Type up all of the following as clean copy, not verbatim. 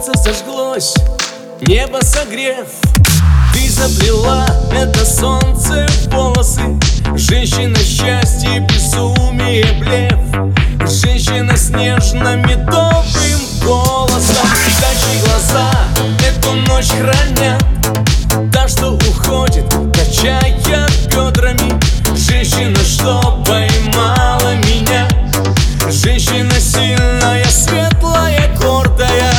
солнце зажглось, небо согрев. Ты заплела это солнце в волосы. Женщина счастье, безумие, блеф. Женщина с нежно-медовым голосом. Птичьи глаза эту ночь хранят. Та, что уходит, качая бедрами. Женщина, что поймала меня. Женщина сильная, светлая, гордая.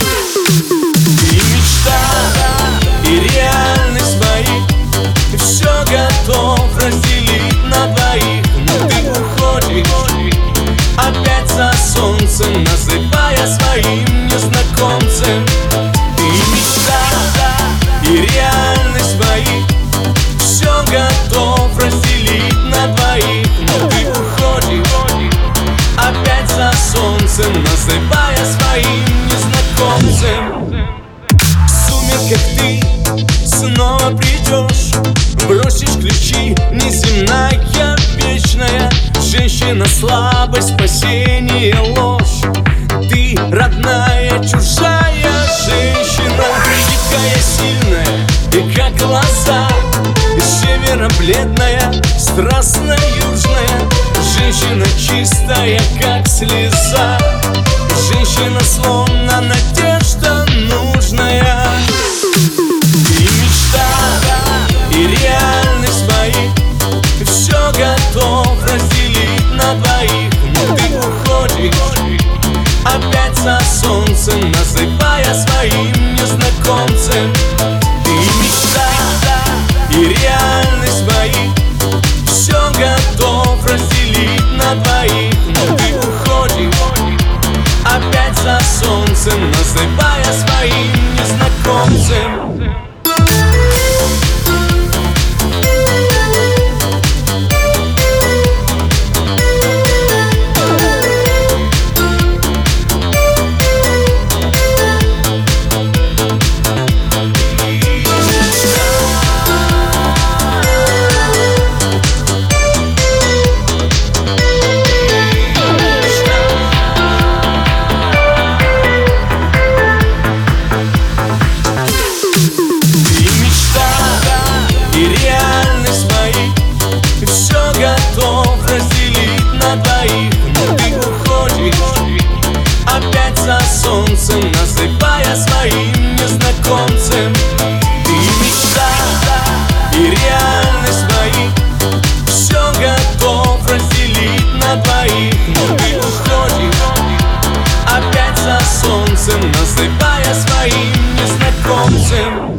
И мечта, и реальность мои. Все готов разделить на двоих. Но ты уходишь опять за солнцем, называя своим незнакомцем. И мечта, и реальность мои. Все готов разделить на двоих. Но ты уходишь опять за солнцем, называя своим незнакомцем. В сумерках ты снова придешь, бросишь ключи, неземная, вечная. Женщина, слабость, спасение, ложь. Ты родная, чужая женщина. Дикая, сильная, и как глаза. Севера бледная, страстная, южная. Женщина чистая, как слеза. Женщина, словно надежда нужная. И мечта, и реальность мои. Все готов разделить на двоих. Но ты уходишь опять за солнцем, называя своим незнакомцем. И мечта, и реальность мои. Все готов разделить на двоих. Но ты уходишь опять за солнцем, называя своим незнакомцем. Готов разделить на двоих. Но ты уходишь опять за солнцем, называя своим незнакомцем. И мечта, и реальность мои. Все готов разделить на двоих. Но ты уходишь опять за солнцем, называя своим незнакомцем.